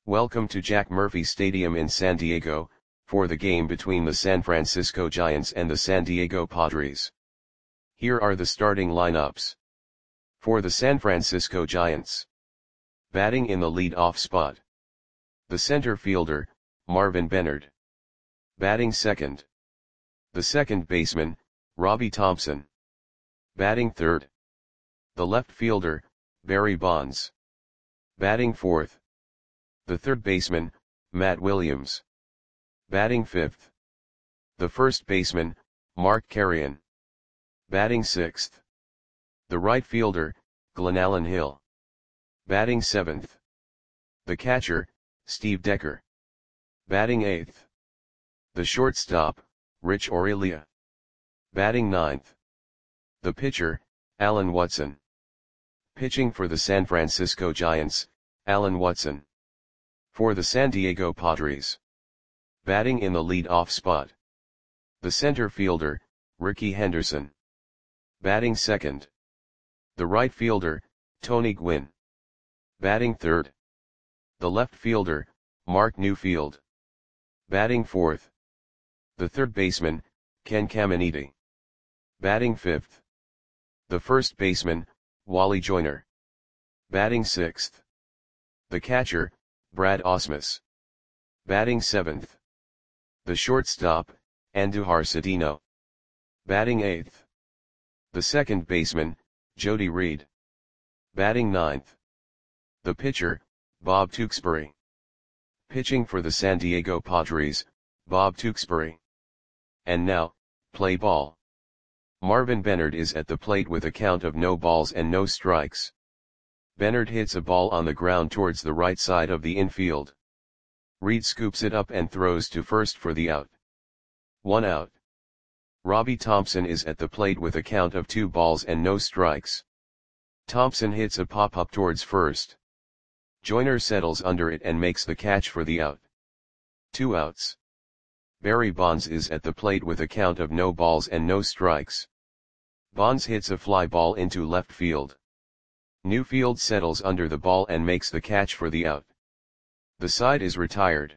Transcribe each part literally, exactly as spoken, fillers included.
Welcome to Jack Murphy Stadium in San Diego, for the game between the San Francisco Giants and the San Diego Padres. Here are the starting lineups. For the San Francisco Giants. Batting in the lead-off spot. The center fielder, Marvin Benard. Batting second. The second baseman, Robbie Thompson. Batting third. The left fielder, Barry Bonds. Batting fourth. The third baseman, Matt Williams. Batting fifth. The first baseman, Mark Carreon. Batting sixth. The right fielder, Glenallen Hill. Batting seventh. The catcher, Steve Decker. Batting eighth. The shortstop, Rich Aurelia. Batting ninth. The pitcher, Alan Watson. Pitching for the San Francisco Giants, Alan Watson. For the San Diego Padres. Batting in the lead-off spot. The center fielder, Rickey Henderson. Batting second. The right fielder, Tony Gwynn. Batting third. The left fielder, Mark Newfield. Batting fourth. The third baseman, Ken Caminiti. Batting fifth. The first baseman, Wally Joyner. Batting sixth. The catcher, Brad Ausmus. Batting seventh. The shortstop, Andujar Cedeno. Batting eighth. The second baseman, Jody Reed. Batting ninth. The pitcher, Bob Tewksbury. Pitching for the San Diego Padres, Bob Tewksbury. And now, play ball. Marvin Benard is at the plate with a count of no balls and no strikes. Benard hits a ball on the ground towards the right side of the infield. Reed scoops it up and throws to first for the out. One out. Robbie Thompson is at the plate with a count of two balls and no strikes. Thompson hits a pop-up towards first. Joyner settles under it and makes the catch for the out. Two outs. Barry Bonds is at the plate with a count of no balls and no strikes. Bonds hits a fly ball into left field. Newfield settles under the ball and makes the catch for the out. The side is retired.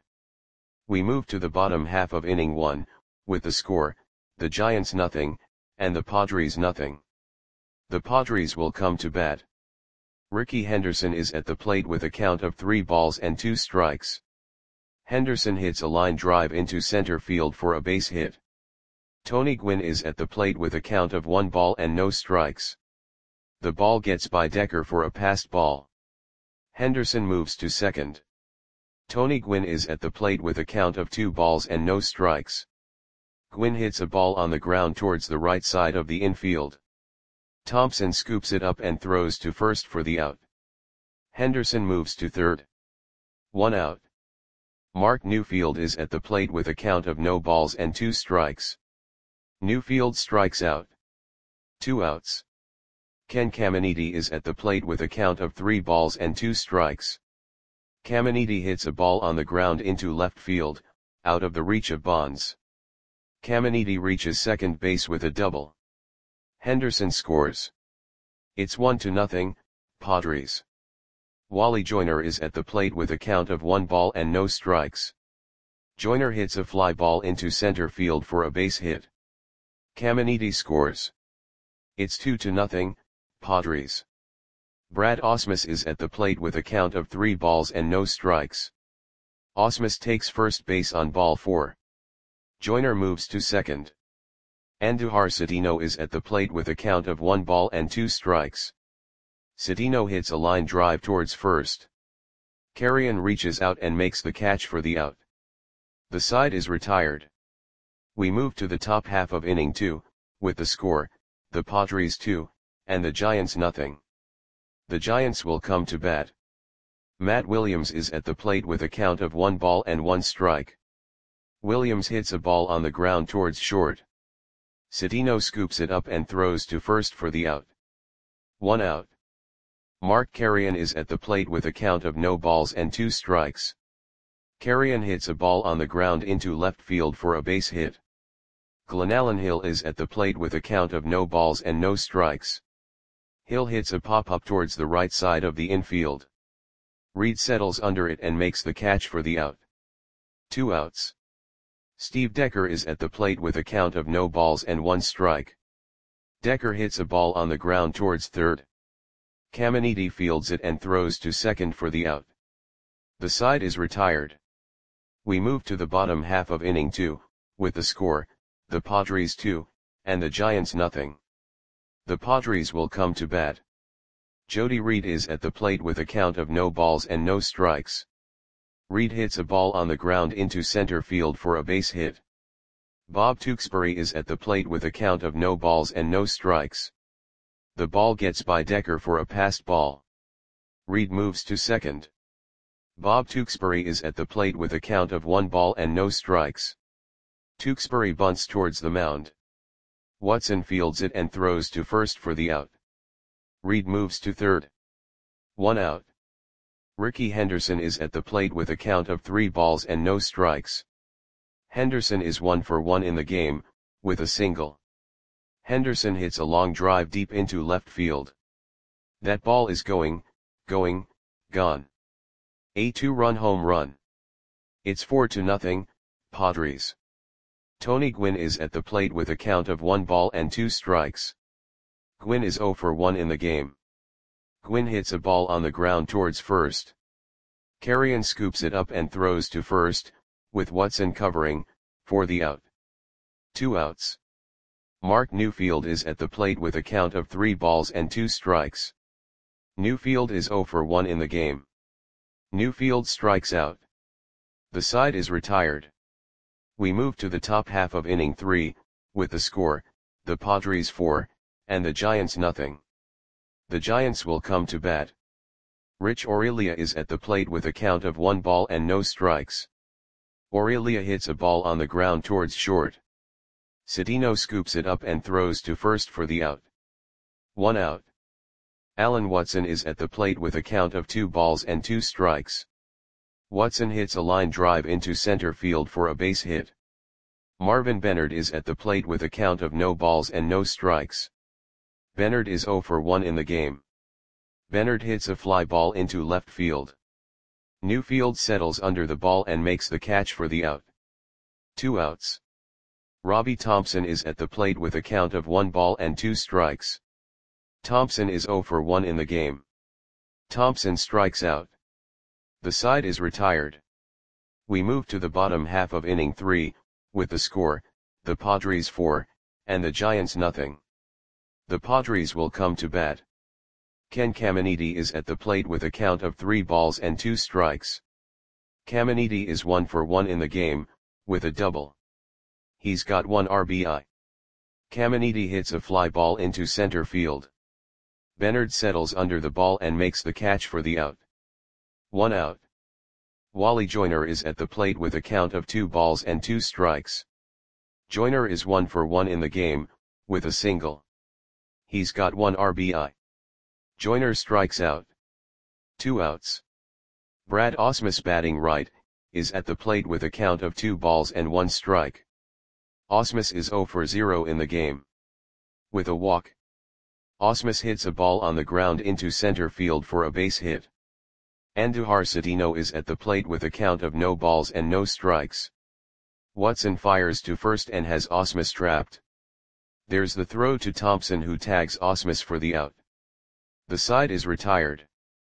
We move to the bottom half of inning one, with the score, the Giants nothing, and the Padres nothing. The Padres will come to bat. Rickey Henderson is at the plate with a count of three balls and two strikes. Henderson hits a line drive into center field for a base hit. Tony Gwynn is at the plate with a count of one ball and no strikes. The ball gets by Decker for a passed ball. Henderson moves to second. Tony Gwynn is at the plate with a count of two balls and no strikes. Gwynn hits a ball on the ground towards the right side of the infield. Thompson scoops it up and throws to first for the out. Henderson moves to third. One out. Mark Newfield is at the plate with a count of no balls and two strikes. Newfield strikes out. Two outs. Ken Caminiti is at the plate with a count of three balls and two strikes. Caminiti hits a ball on the ground into left field, out of the reach of Bonds. Caminiti reaches second base with a double. Henderson scores. It's one to nothing, Padres. Wally Joyner is at the plate with a count of one ball and no strikes. Joyner hits a fly ball into center field for a base hit. Caminiti scores. It's two to nothing, Padres. Brad Ausmus is at the plate with a count of three balls and no strikes. Ausmus takes first base on ball four. Joyner moves to second. Andujar Cedeno is at the plate with a count of one ball and two strikes. Cedeno hits a line drive towards first. Carreon reaches out and makes the catch for the out. The side is retired. We move to the top half of inning two, with the score, the Padres two, and the Giants nothing. The Giants will come to bat. Matt Williams is at the plate with a count of one ball and one strike. Williams hits a ball on the ground towards short. Cedeno scoops it up and throws to first for the out. One out. Mark Carreon is at the plate with a count of no balls and two strikes. Carreon hits a ball on the ground into left field for a base hit. Glenallen Hill is at the plate with a count of no balls and no strikes. Hill hits a pop-up towards the right side of the infield. Reed settles under it and makes the catch for the out. Two outs. Steve Decker is at the plate with a count of no balls and one strike. Decker hits a ball on the ground towards third. Caminiti fields it and throws to second for the out. The side is retired. We move to the bottom half of inning two, with the score, the Padres two, and the Giants nothing. The Padres will come to bat. Jody Reed is at the plate with a count of no balls and no strikes. Reed hits a ball on the ground into center field for a base hit. Bob Tewksbury is at the plate with a count of no balls and no strikes. The ball gets by Decker for a passed ball. Reed moves to second. Bob Tewksbury is at the plate with a count of one ball and no strikes. Tewksbury bunts towards the mound. Watson fields it and throws to first for the out. Reed moves to third. One out. Ricky Henderson is at the plate with a count of three balls and no strikes. Henderson is one for one in the game, with a single. Henderson hits a long drive deep into left field. That ball is going, going, gone. A two-run home run. It's four to nothing, Padres. Tony Gwynn is at the plate with a count of one ball and two strikes. Gwynn is zero for one in the game. Gwynn hits a ball on the ground towards first. Carrion scoops it up and throws to first, with Watson covering, for the out. Two outs. Mark Newfield is at the plate with a count of three balls and two strikes. Newfield is zero for one in the game. Newfield strikes out. The side is retired. We move to the top half of inning three, with the score, the Padres four, and the Giants nothing. The Giants will come to bat. Rich Aurelia is at the plate with a count of one ball and no strikes. Aurelia hits a ball on the ground towards short. Cedeno scoops it up and throws to first for the out. One out. Alan Watson is at the plate with a count of two balls and two strikes. Watson hits a line drive into center field for a base hit. Marvin Bennard is at the plate with a count of no balls and no strikes. Bennard is zero for one in the game. Bennard hits a fly ball into left field. Newfield settles under the ball and makes the catch for the out. Two outs. Robbie Thompson is at the plate with a count of one ball and two strikes. Thompson is zero for one in the game. Thompson strikes out. The side is retired. We move to the bottom half of inning three, with the score, the Padres four, and the Giants nothing. The Padres will come to bat. Ken Caminiti is at the plate with a count of three balls and two strikes. Caminiti is one for one in the game, with a double. He's got one R B I. Caminiti hits a fly ball into center field. Bennard settles under the ball and makes the catch for the out. One out. Wally Joyner is at the plate with a count of two balls and two strikes. Joyner is one for one in the game, with a single. He's got one R B I. Joyner strikes out. Two outs. Brad Ausmus batting right, is at the plate with a count of two balls and one strike. Ausmus is zero for zero in the game. With a walk. Ausmus hits a ball on the ground into center field for a base hit. Andujar Cedeno is at the plate with a count of no balls and no strikes. Watson fires to first and has Ausmus trapped. There's the throw to Thompson, who tags Ausmus for the out. The side is retired.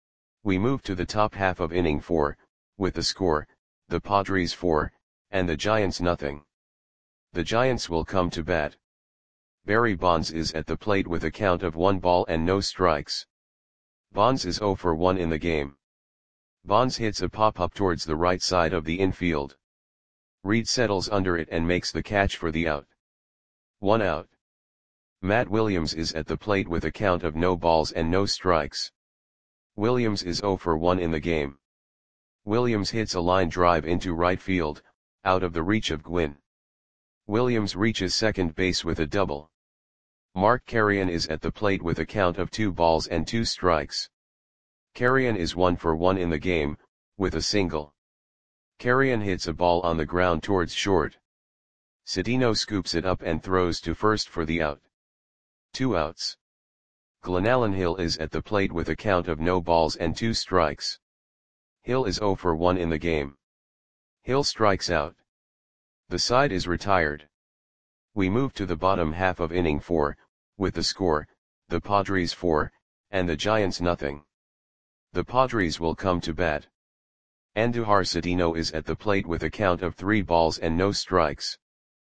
We move to the top half of inning four, with the score, the Padres four, and the Giants nothing. The Giants will come to bat. Barry Bonds is at the plate with a count of one ball and no strikes. Bonds is zero for one in the game. Bonds hits a pop-up towards the right side of the infield. Reed settles under it and makes the catch for the out. One out. Matt Williams is at the plate with a count of no balls and no strikes. Williams is zero for one in the game. Williams hits a line drive into right field, out of the reach of Gwynn. Williams reaches second base with a double. Mark Carrion is at the plate with a count of two balls and two strikes. Carrion is one for one in the game, with a single. Carrion hits a ball on the ground towards short. Cedeno scoops it up and throws to first for the out. Two outs. Glenallen Hill is at the plate with a count of no balls and two strikes. Hill is zero for one in the game. Hill strikes out. The side is retired. We move to the bottom half of inning four, with the score, the Padres four, and the Giants nothing. The Padres will come to bat. Andujar Cedeno is at the plate with a count of three balls and no strikes.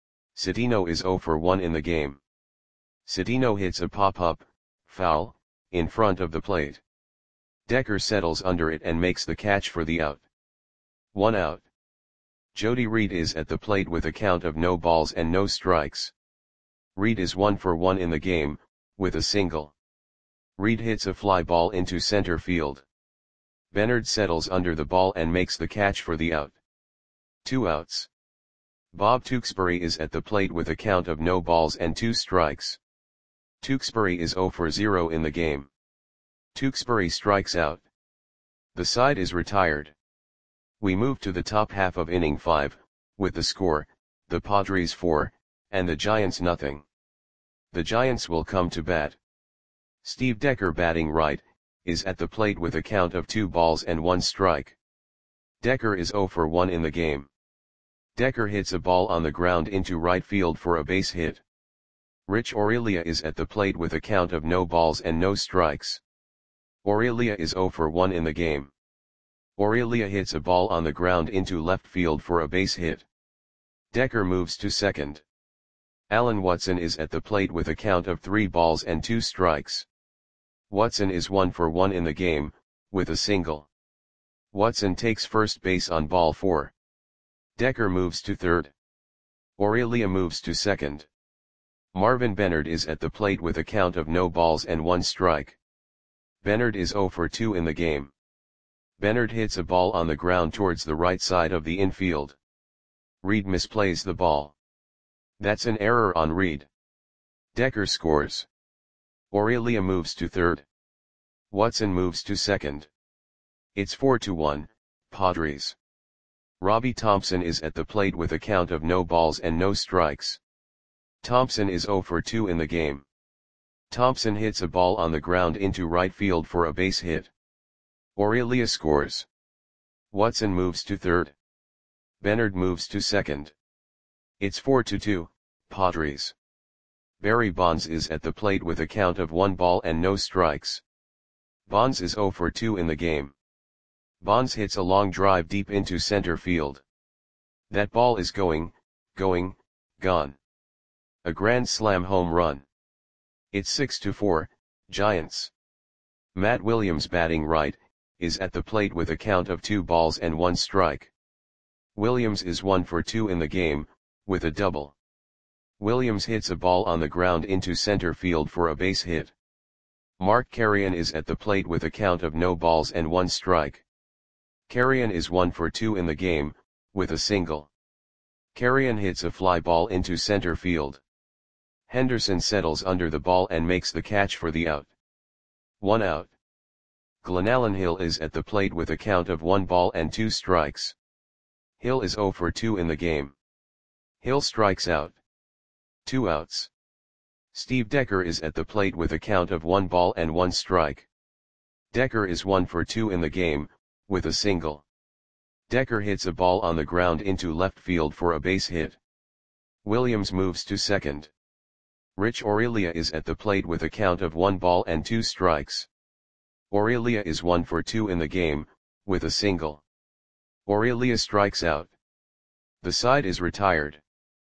Cedeno is zero for one in the game. Cedeno hits a pop-up, foul, in front of the plate. Decker settles under it and makes the catch for the out. One out. Jody Reed is at the plate with a count of no balls and no strikes. Reed is one for one in the game, with a single. Reed hits a fly ball into center field. Bernard settles under the ball and makes the catch for the out. Two outs. Bob Tewksbury is at the plate with a count of no balls and two strikes. Tewksbury is zero for zero in the game. Tewksbury strikes out. The side is retired. We move to the top half of inning five, with the score, the Padres four, and the Giants nothing. The Giants will come to bat. Steve Decker, batting right, is at the plate with a count of two balls and one strike. Decker is zero for one in the game. Decker hits a ball on the ground into right field for a base hit. Rich Aurelia is at the plate with a count of no balls and no strikes. Aurelia is zero for one in the game. Aurelia hits a ball on the ground into left field for a base hit. Decker moves to second. Alan Watson is at the plate with a count of three balls and two strikes. Watson is one for one in the game, with a single. Watson takes first base on ball four. Decker moves to third. Aurelia moves to second. Marvin Bernard is at the plate with a count of no balls and one strike. Bernard is zero for two in the game. Bernard hits a ball on the ground towards the right side of the infield. Reed misplays the ball. That's an error on Reed. Decker scores. Aurelia moves to third. Watson moves to second. It's four to one, Padres. Robbie Thompson is at the plate with a count of no balls and no strikes. Thompson is zero for two in the game. Thompson hits a ball on the ground into right field for a base hit. Aurelia scores. Watson moves to third. Bernard moves to second. It's four to two, Padres. Barry Bonds is at the plate with a count of one ball and no strikes. Bonds is zero for two in the game. Bonds hits a long drive deep into center field. That ball is going, going, gone. A grand slam home run. It's six to four, Giants. Matt Williams, batting right, is at the plate with a count of two balls and one strike. Williams is one for two in the game, with a double. Williams hits a ball on the ground into center field for a base hit. Mark Carrion is at the plate with a count of no balls and one strike. Carrion is one for two in the game, with a single. Carrion hits a fly ball into center field. Henderson settles under the ball and makes the catch for the out. One out. Glenallen Hill is at the plate with a count of one ball and two strikes. Hill is zero for two in the game. Hill strikes out. Two outs. Steve Decker is at the plate with a count of one ball and one strike. Decker is one for two in the game, with a single. Decker hits a ball on the ground into left field for a base hit. Williams moves to second. Rich Aurelia is at the plate with a count of one ball and two strikes. Aurelia is one for two in the game, with a single. Aurelia strikes out. The side is retired.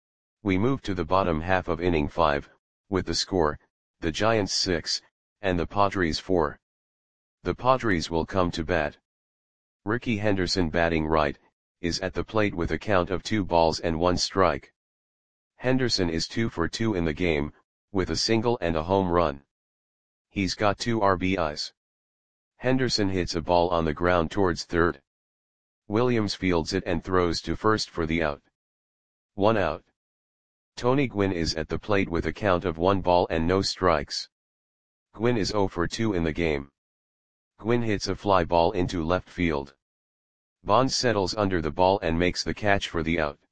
We move to the bottom half of inning five, with the score, the Giants six, and the Padres four. The Padres will come to bat. Ricky Henderson, batting right, is at the plate with a count of two balls and one strike. Henderson is two for two in the game, with a single and a home run. He's got two R B Is. Henderson hits a ball on the ground towards third. Williams fields it and throws to first for the out. One out. Tony Gwynn is at the plate with a count of one ball and no strikes. Gwynn is zero for two in the game. Gwynn hits a fly ball into left field. Bonds settles under the ball and makes the catch for the out.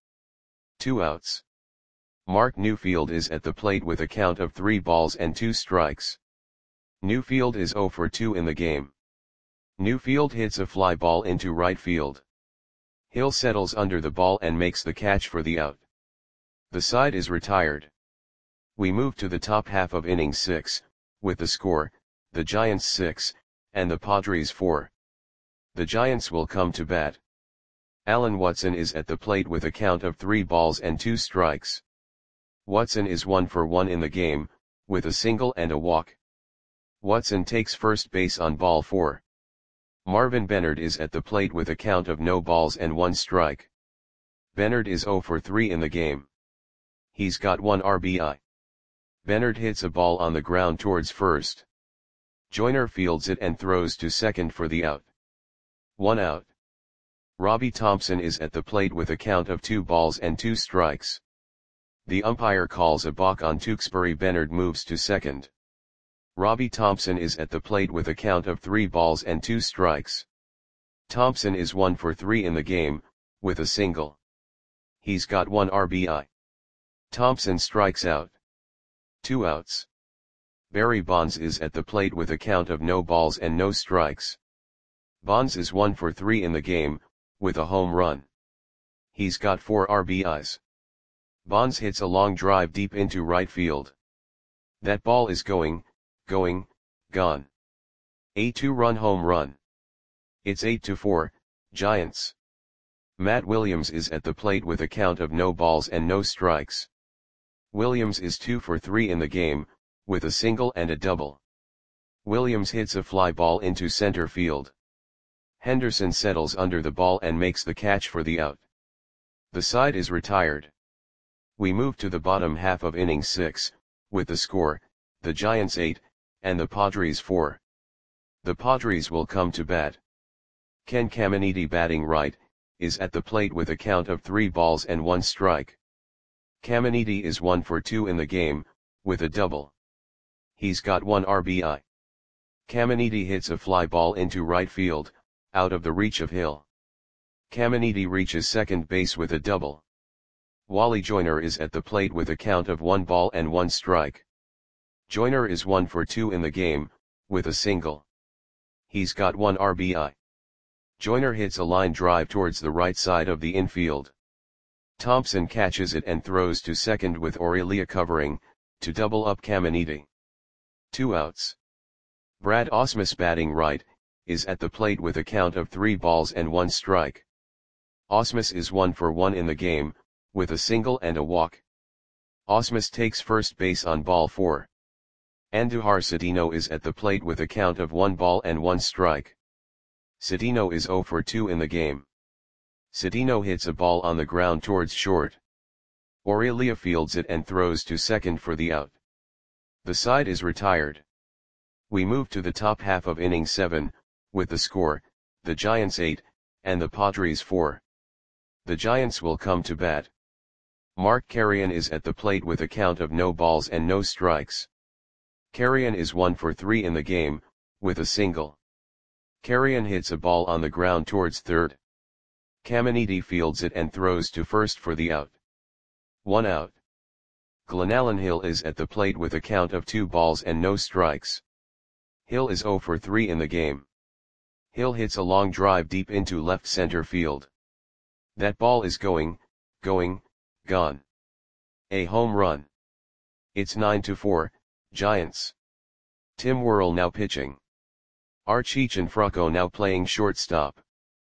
Two outs. Mark Newfield is at the plate with a count of three balls and two strikes. Newfield is zero for two in the game. Newfield hits a fly ball into right field. Hill settles under the ball and makes the catch for the out. The side is retired. We move to the top half of inning six, with the score, the Giants six, and the Padres four. The Giants will come to bat. Alan Watson is at the plate with a count of three balls and two strikes. Watson is one for one in the game, with a single and a walk. Watson takes first base on ball four. Marvin Bennard is at the plate with a count of no balls and one strike. Bennard is zero for three in the game. He's got one R B I. Bennard hits a ball on the ground towards first. Joyner fields it and throws to second for the out. One out. Robbie Thompson is at the plate with a count of two balls and two strikes. The umpire calls a balk on Tewksbury. Bennard moves to second. Robbie Thompson is at the plate with a count of three balls and two strikes. Thompson is one for three in the game, with a single. He's got one R B I. Thompson strikes out. Two outs. Barry Bonds is at the plate with a count of no balls and no strikes. Bonds is one for three in the game, with a home run. He's got four R B Is. Bonds hits a long drive deep into right field. That ball is going, going, gone. A two-run home run. It's eight to four, Giants. Matt Williams is at the plate with a count of no balls and no strikes. Williams is two for three in the game, with a single and a double. Williams hits a fly ball into center field. Henderson settles under the ball and makes the catch for the out. The side is retired. We move to the bottom half of inning six, with the score, the Giants eight, and the Padres four. The Padres will come to bat. Ken Caminiti, batting right, is at the plate with a count of three balls and one strike. Caminiti is one for two in the game, with a double. He's got one R B I. Caminiti hits a fly ball into right field, out of the reach of Hill. Caminiti reaches second base with a double. Wally Joyner is at the plate with a count of one ball and one strike. Joyner is one for two in the game, with a single. He's got one R B I. Joyner hits a line drive towards the right side of the infield. Thompson catches it and throws to second with Aurelia covering, to double up Caminiti. Two outs. Brad Ausmus, batting right, is at the plate with a count of three balls and one strike. Ausmus is one for one in the game, with a single and a walk. Ausmus takes first base on ball four. Andujar Cedeno is at the plate with a count of one ball and one strike. Cedeno is zero for two in the game. Cedeno hits a ball on the ground towards short. Aurelia fields it and throws to second for the out. The side is retired. We move to the top half of inning seven, with the score, the Giants eight, and the Padres four. The Giants will come to bat. Mark Carrion is at the plate with a count of no balls and no strikes. Carrion is one for three in the game, with a single. Carrion hits a ball on the ground towards third. Caminiti fields it and throws to first for the out. One out. Glenallen Hill is at the plate with a count of two balls and no strikes. Hill is zero for three in the game. Hill hits a long drive deep into left center field. That ball is going, going, gone. A home run. It's nine to four, Giants. Tim Worrell now pitching. Archie Cianfrocco now playing shortstop.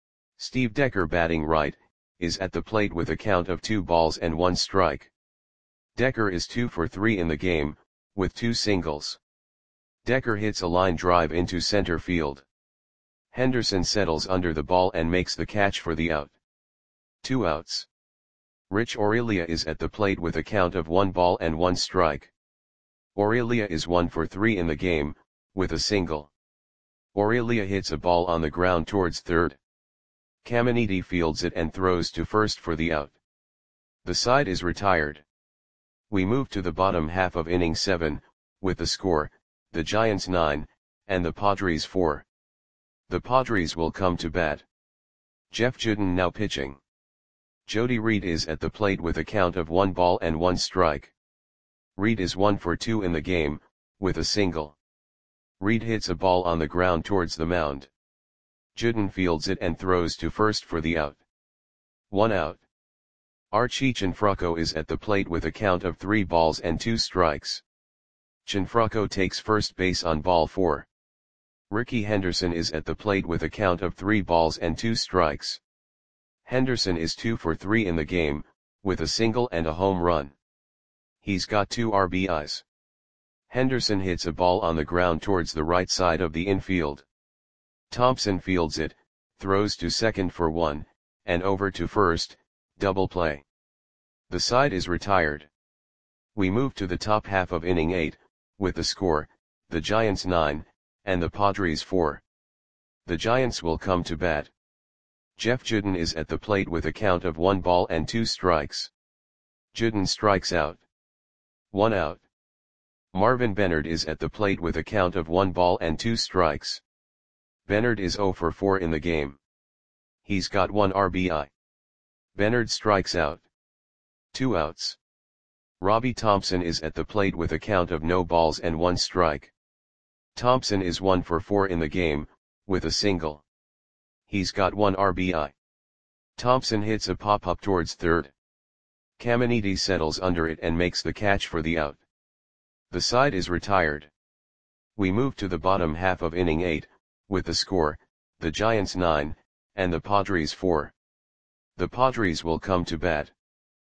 Steve Decker, batting right, is at the plate with a count of two balls and one strike. Decker is two for three in the game, with two singles. Decker hits a line drive into center field. Henderson settles under the ball and makes the catch for the out. Two outs. Rich Aurelia is at the plate with a count of one ball and one strike. Aurelia is one for three in the game, with a single. Aurelia hits a ball on the ground towards third. Caminiti fields it and throws to first for the out. The side is retired. We move to the bottom half of inning seven, with the score, the Giants nine, and the Padres four. The Padres will come to bat. Jeff Juden now pitching. Jody Reed is at the plate with a count of one ball and one strike. Reed is one for two in the game, with a single. Reed hits a ball on the ground towards the mound. Juden fields it and throws to first for the out. One out. Archie Cianfrocco is at the plate with a count of three balls and two strikes. Cianfrocco takes first base on ball four. Ricky Henderson is at the plate with a count of three balls and two strikes. Henderson is two for three in the game, with a single and a home run. He's got two R B Is. Henderson hits a ball on the ground towards the right side of the infield. Thompson fields it, throws to second for one, and over to first, double play. The side is retired. We move to the top half of inning eight, with the score, the Giants nine, and the Padres four. The Giants will come to bat. Jeff Juden is at the plate with a count of one ball and two strikes. Juden strikes out. One out. Marvin Benard is at the plate with a count of one ball and two strikes. Benard is zero for four in the game. He's got one R B I. Benard strikes out. Two outs. Robbie Thompson is at the plate with a count of no balls and one strike. Thompson is one for four in the game, with a single. He's got one R B I. Thompson hits a pop-up towards third. Caminiti settles under it and makes the catch for the out. The side is retired. We move to the bottom half of inning eight, with the score, the Giants nine, and the Padres four. The Padres will come to bat.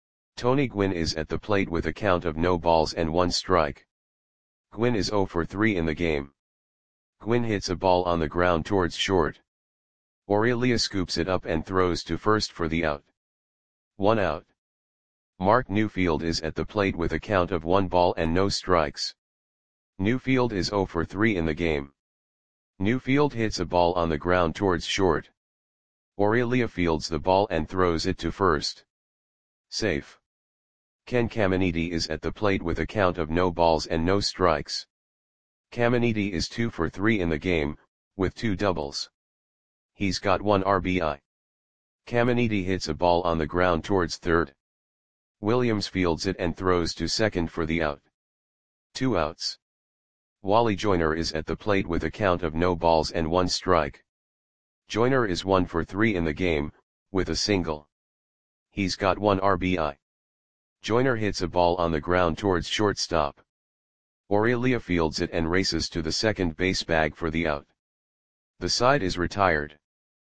Tony Gwynn is at the plate with a count of no balls and one strike. Gwynn is zero for three in the game. Gwynn hits a ball on the ground towards short. Aurelia scoops it up and throws to first for the out. One out. Mark Newfield is at the plate with a count of one ball and no strikes. Newfield is zero for three in the game. Newfield hits a ball on the ground towards short. Aurelia fields the ball and throws it to first. Safe. Ken Caminiti is at the plate with a count of no balls and no strikes. Caminiti is two for three in the game, with two doubles. He's got one R B I. Caminiti hits a ball on the ground towards third. Williams fields it and throws to second for the out. Two outs. Wally Joyner is at the plate with a count of no balls and one strike. Joyner is one for three in the game, with a single. He's got one R B I. Joyner hits a ball on the ground towards shortstop. Aurelia fields it and races to the second base bag for the out. The side is retired.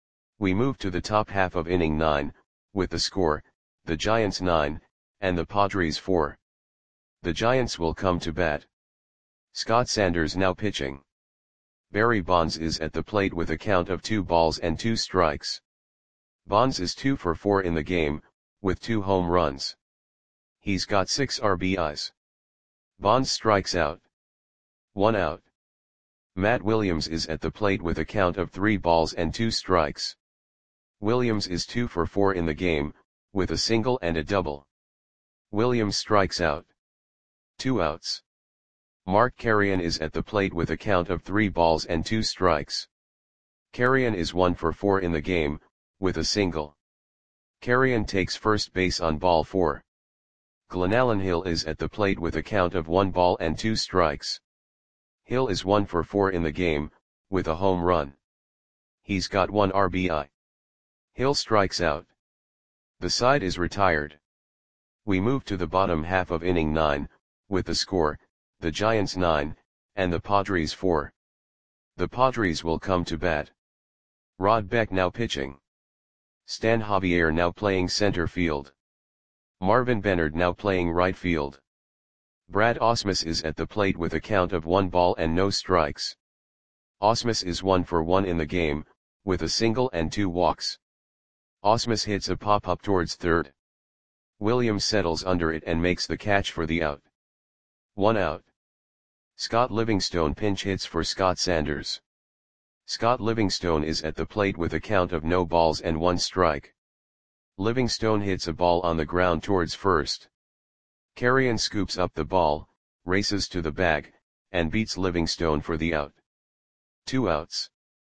We move to the top half of inning nine, with the score, the Giants nine, and the Padres four. The Giants will come to bat. Scott Sanders now pitching. Barry Bonds is at the plate with a count of two balls and two strikes. Bonds is two for four in the game, with two home runs. He's got six R B Is. Bonds strikes out. One out. Matt Williams is at the plate with a count of three balls and two strikes. Williams is two for four in the game, with a single and a double. Williams strikes out. Two outs. Mark Carrion is at the plate with a count of three balls and two strikes. Carrion is one for four in the game, with a single. Carrion takes first base on ball four. Glenallen Hill is at the plate with a count of one ball and two strikes. Hill is one for four in the game, with a home run. He's got one R B I. Hill strikes out. The side is retired. We move to the bottom half of inning nine, with the score, the Giants nine, and the Padres four. The Padres will come to bat. Rod Beck now pitching. Stan Javier now playing center field. Marvin Benard now playing right field. Brad Ausmus is at the plate with a count of one ball and no strikes. Ausmus is one for one in the game, with a single and two walks. Ausmus hits a pop-up towards third. Williams settles under it and makes the catch for the out. One out. Scott Livingstone pinch hits for Scott Sanders. Scott Livingstone is at the plate with a count of no balls and one strike. Livingstone hits a ball on the ground towards first. Carrion scoops up the ball, races to the bag, and beats Livingstone for the out. Two outs.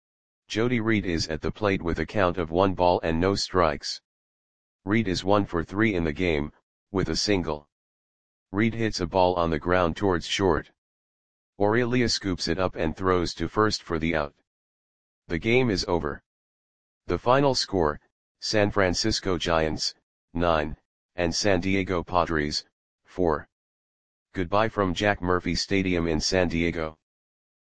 Jody Reed is at the plate with a count of one ball and no strikes. Reed is one for three in the game, with a single. Reed hits a ball on the ground towards short. Aurelia scoops it up and throws to first for the out. The game is over. The final score, San Francisco Giants, nine, and San Diego Padres, four. Goodbye from Jack Murphy Stadium in San Diego.